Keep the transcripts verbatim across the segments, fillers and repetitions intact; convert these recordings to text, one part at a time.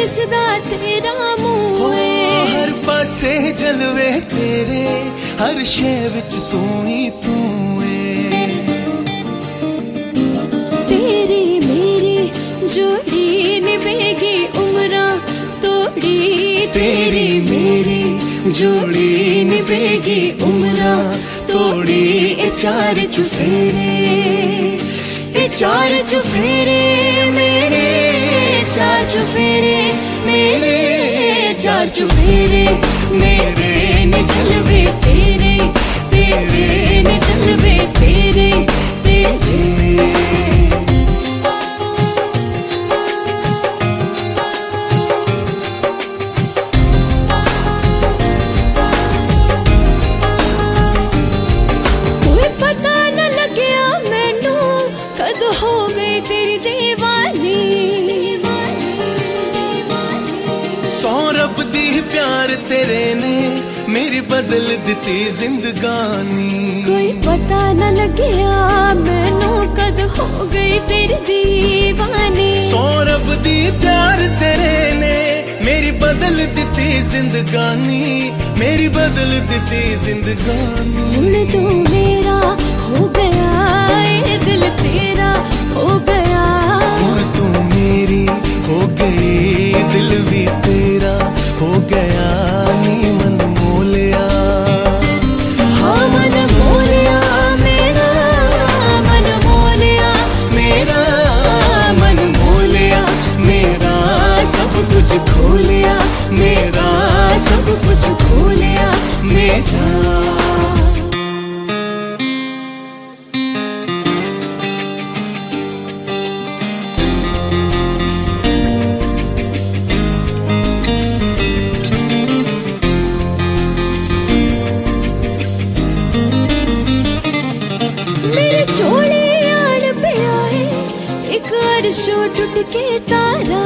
दिसदा तेरा मुंह हर पासे जलवे तेरे, हर शे विच तू ही तू है। तेरी मेरी जोड़ी निभेगी उम्रां तोड़ी, तेरी मेरी जोड़ी निभेगी उम्रां तोड़ी। ए चार चुफेरे, ए चार चुफेरे मेरे, चार चुफेरे मेरे, चार चुफेरे मेरे ने जलवे तेरे, तेरे ने जलवे तेरे, तेरे। हो गई तेरी दीवानी, सौ रब दी प्यार तेरे ने मेरी बदल दिती जिंदगानी। कोई पता न लगिया मैनू कद हो गई तेरी दीवानी। सौ रब दी प्यार तेरे ने मेरी बदल दिती जिंदगानी, मेरी बदल दिती जिंदगानी। हुण तू मेरा हो गया ए दिल तेरा हो गया, हुण तू मेरी हो गई दिल भी तेरा हो गया। नी मन मोलिया, हाँ मन मोलिया मेरा, मन मोलिया मेरा मन मोलिया मेरा, सब कुछ खोलिया मेरा, सब कुछ खोलिया मेरा। अर्शो टुट के तारा,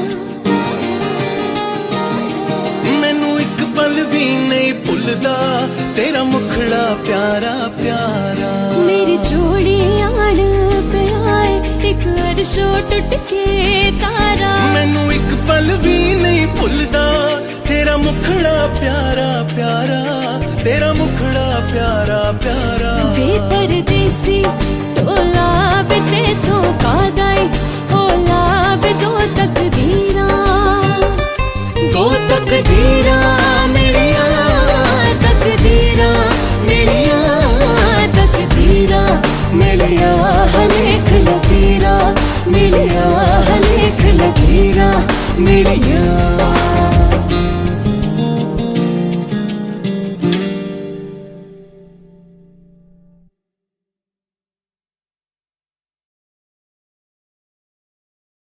मैनू एक पल भी नहीं भुलदा तेरा मुखड़ा प्यारा प्यारा। मेरी जोड़ी आन पे आए एक अर्शो टुट के तारा, मैनू एक पल भी नहीं भुलदा तेरा मुखड़ा प्यारा प्यारा, तेरा मुखड़ा प्यारा प्यारा। वे परदेसी टोला वे ते तो